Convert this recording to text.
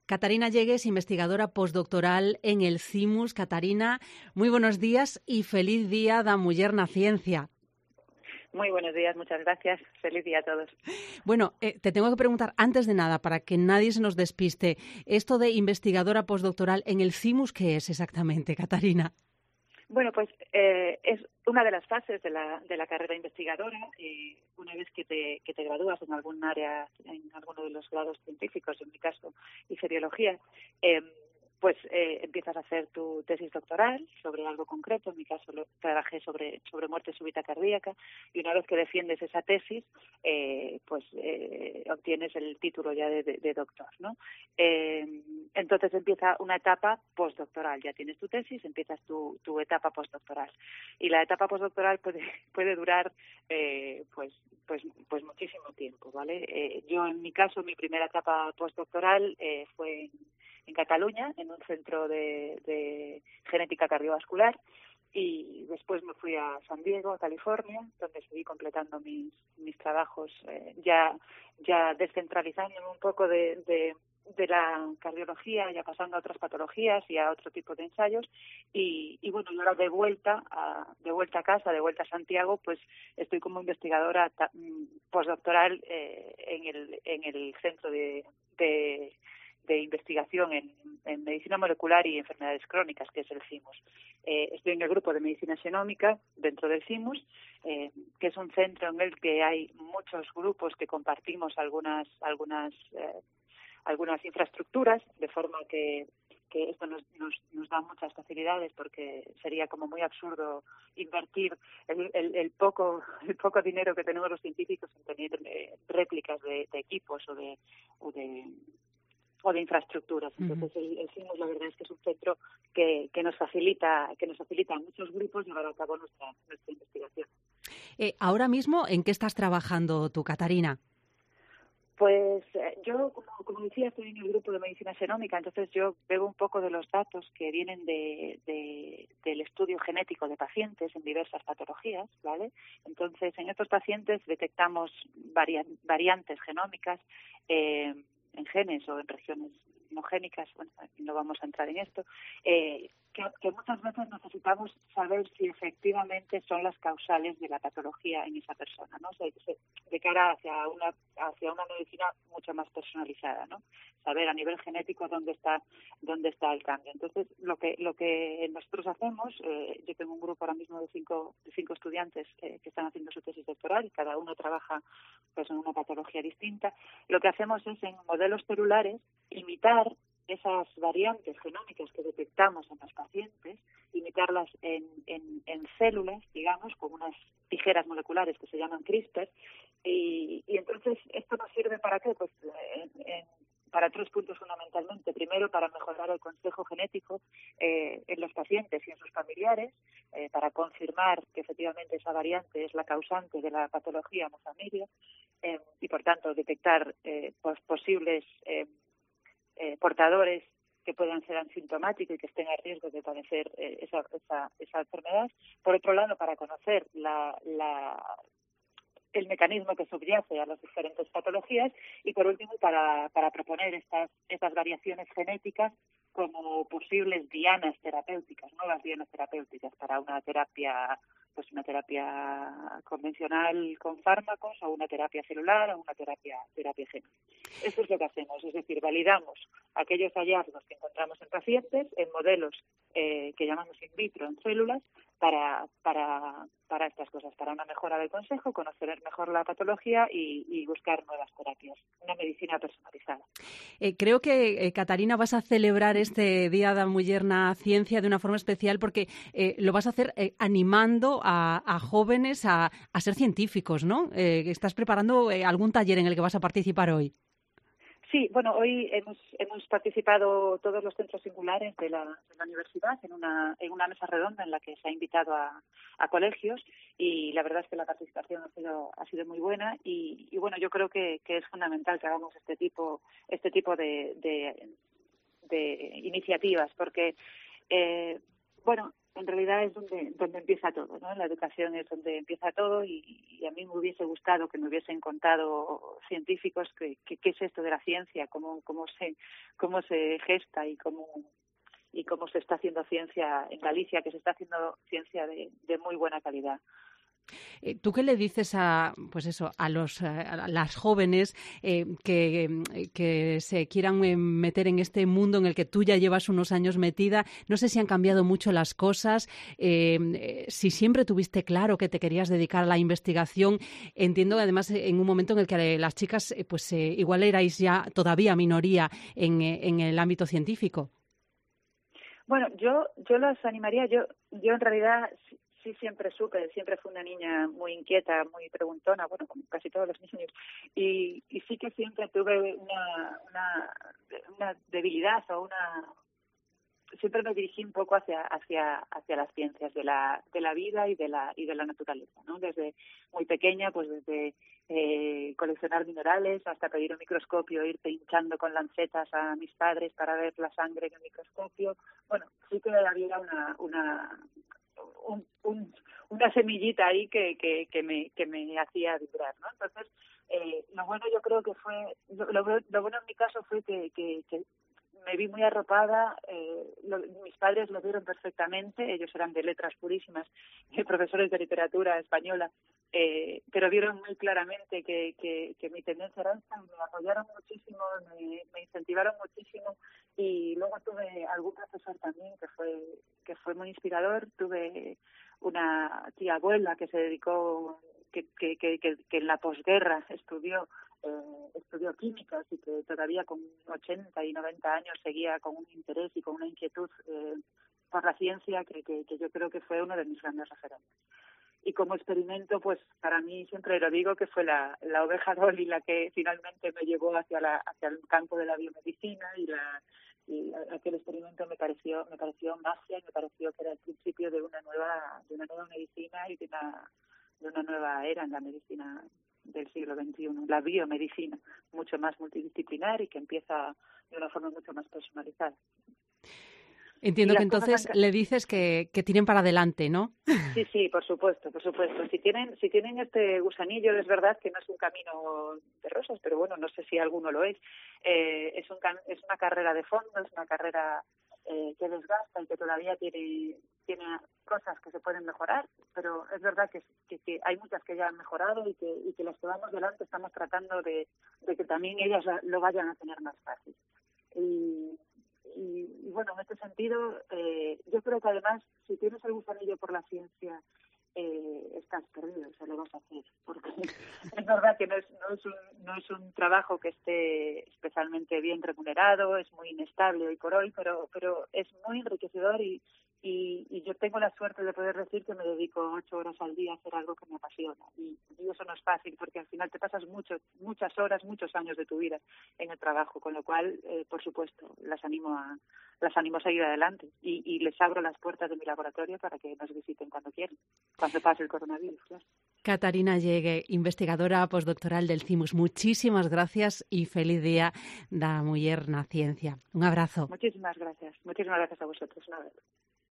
Catarina Llegues, investigadora postdoctoral en el CIMUS. Catarina, muy buenos días y feliz día da Muller na Ciencia. Muy buenos días, muchas gracias. Feliz día a todos. Bueno, te tengo que preguntar, antes de nada, para que nadie se nos despiste, esto de investigadora postdoctoral en el CIMUS, ¿qué es exactamente, Catarina? Bueno, pues es una de las fases de la carrera investigadora. Una vez que te gradúas en algún área, en alguno de los grados científicos, en mi caso, iceriología, pues empiezas a hacer tu tesis doctoral sobre algo concreto. En mi caso trabajé sobre muerte súbita cardíaca, y una vez que defiendes esa tesis, pues obtienes el título ya de doctor, ¿no? Entonces empieza una etapa postdoctoral. Ya tienes tu tesis, empiezas tu etapa postdoctoral. Y la etapa postdoctoral puede durar pues muchísimo tiempo, ¿vale? Yo, en mi caso, mi primera etapa postdoctoral fue en Cataluña, en un centro de genética cardiovascular, y después me fui a San Diego, a California, donde seguí completando mis trabajos, ya descentralizándome un poco de la cardiología, ya pasando a otras patologías y a otro tipo de ensayos, y bueno, y ahora de vuelta a casa, de vuelta a Santiago, pues estoy como investigadora postdoctoral en el centro de investigación en medicina molecular y enfermedades crónicas, que es el CIMUS. Estoy en el grupo de medicina xenómica dentro del CIMUS, que es un centro en el que hay muchos grupos que compartimos algunas infraestructuras, de forma que esto nos da muchas facilidades, porque sería como muy absurdo invertir el poco dinero que tenemos los científicos en tener réplicas de equipos o de infraestructuras. Entonces el CIMUS, la verdad es que es un centro que nos facilita a muchos grupos llevar a cabo nuestra investigación. Ahora mismo, ¿en qué estás trabajando tú, Catarina? Pues yo, como decía, estoy en el grupo de medicina xenómica, entonces yo veo un poco de los datos que vienen del estudio genético de pacientes en diversas patologías, ¿vale? Entonces, en estos pacientes detectamos variantes genómicas en genes o en regiones no génicas. Bueno, no vamos a entrar en esto, que muchas veces necesitamos saber si efectivamente son las causales de la patología en esa persona, ¿no? O sea, de cara hacia una medicina mucho más personalizada, ¿no? Saber a nivel genético dónde está el cambio. Entonces, lo que nosotros hacemos, yo tengo un grupo ahora mismo de cinco estudiantes que están haciendo su tesis doctoral, y cada uno trabaja pues en una patología distinta. Lo que hacemos es, en modelos celulares, imitar esas variantes genómicas que detectamos en los pacientes, imitarlas en células, digamos, con unas tijeras moleculares que se llaman CRISPR, y entonces esto nos sirve ¿para qué? Pues para 3 puntos fundamentalmente. Primero, para mejorar el consejo genético en los pacientes y en sus familiares, para confirmar que efectivamente esa variante es la causante de la patología en la familia, y por tanto detectar posibles portadores que puedan ser asintomáticos y que estén a riesgo de padecer esa enfermedad. Por otro lado, para conocer el mecanismo que subyace a las diferentes patologías, y por último para proponer estas variaciones genéticas como posibles dianas terapéuticas, nuevas dianas terapéuticas para una terapia convencional con fármacos, o una terapia celular, o una terapia génica. Eso es lo que hacemos, es decir, validamos aquellos hallazgos que encontramos en pacientes en modelos que llamamos in vitro, en células, para estas cosas, para una mejora del consejo, conocer mejor la patología y buscar nuevas terapias, una medicina personalizada. Creo que, Catarina, vas a celebrar este Día da Muller na Ciencia de una forma especial, porque lo vas a hacer animando a jóvenes a ser científicos, ¿no? Estás preparando algún taller en el que vas a participar hoy. Sí, bueno, hoy hemos participado todos los centros singulares de la universidad en una mesa redonda en la que se ha invitado a colegios, y la verdad es que la participación ha sido muy buena, y bueno, yo creo que es fundamental que hagamos este tipo de iniciativas, porque bueno, en realidad es donde empieza todo, ¿no? La educación es donde empieza todo y a mí me hubiese gustado que me hubiesen contado científicos qué es esto de la ciencia, cómo se gesta y cómo se está haciendo ciencia en Galicia, que se está haciendo ciencia de muy buena calidad. ¿Tú qué le dices a las jóvenes que se quieran meter en este mundo en el que tú ya llevas unos años metida? No sé si han cambiado mucho las cosas, si siempre tuviste claro que te querías dedicar a la investigación. Entiendo además en un momento en el que las chicas igual erais ya todavía minoría en el ámbito científico. Bueno, yo las animaría, yo en realidad sí siempre fui una niña muy inquieta, muy preguntona, bueno, como casi todos los niños, y sí que siempre tuve una debilidad siempre me dirigí un poco hacia las ciencias de la vida y de la naturaleza, ¿no? Desde muy pequeña, pues desde coleccionar minerales hasta pedir un microscopio, ir pinchando con lancetas a mis padres para ver la sangre en el microscopio. Bueno, sí que había una semillita ahí que me hacía vibrar, ¿no? Entonces, lo bueno yo creo que fue, lo bueno en mi caso fue que me vi muy arropada, mis padres lo vieron perfectamente, ellos eran de letras purísimas, profesores de literatura española, pero vieron muy claramente que mi tendencia era esta, me apoyaron muchísimo, me incentivaron muchísimo, y luego tuve algún profesor también que fue muy inspirador. Tuve una tía abuela que se dedicó, que en la posguerra estudió químicas y que todavía con 80 y 90 años seguía con un interés y con una inquietud por la ciencia que yo creo que fue uno de mis grandes referentes. Y como experimento, pues para mí siempre lo digo que fue la oveja Dolly la que finalmente me llevó hacia el campo de la biomedicina, y aquel experimento me pareció magia, y me pareció que era el principio de una nueva medicina y de una nueva era en la medicina del siglo XXI, la biomedicina, mucho más multidisciplinar y que empieza de una forma mucho más personalizada. Entiendo que entonces le dices que tiren para adelante, ¿no? Sí, por supuesto. Si tienen este gusanillo, es verdad que no es un camino de rosas, pero bueno, no sé si alguno lo es. Es una carrera de fondo, es una carrera que desgasta y que todavía tiene cosas que se pueden mejorar, pero es verdad que hay muchas que ya han mejorado y que las que vamos delante estamos tratando de que también ellas lo vayan a tener más fácil. Y bueno, en este sentido, yo creo que además, si tienes el gusanillo por la ciencia, estás perdido, se lo vas a hacer, porque es verdad que no es un trabajo que esté especialmente bien remunerado, es muy inestable hoy por hoy, pero es muy enriquecedor y yo tengo la suerte de poder decir que me dedico 8 horas al día a hacer algo que me apasiona, y eso no es fácil porque al final te pasas muchas horas, muchos años de tu vida en el trabajo, con lo cual, por supuesto, las animo a seguir adelante y les abro las puertas de mi laboratorio para que nos visiten cuando quieran, cuando pase el coronavirus, claro. Catarina Llegue, investigadora postdoctoral del CIMUS, muchísimas gracias y feliz día da muller na ciencia. Un abrazo. Muchísimas gracias a vosotros. Un abrazo.